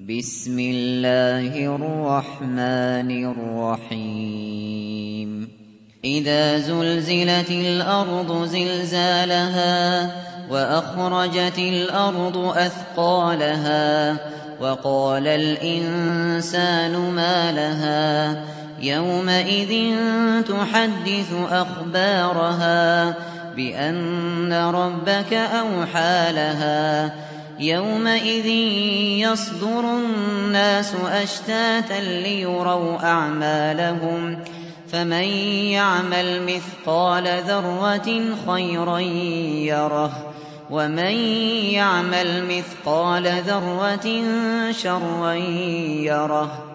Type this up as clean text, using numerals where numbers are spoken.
بسم الله الرحمن الرحيم إذا زلزلت الأرض زلزالها وأخرجت الأرض أثقالها وقال الإنسان ما لها يومئذ تحدث أخبارها بأن ربك أوحى لها يومئذ يصدر الناس أشتاتا ليروا أعمالهم فمن يعمل مثقال ذرة خيرا يره ومن يعمل مثقال ذرة شرا يره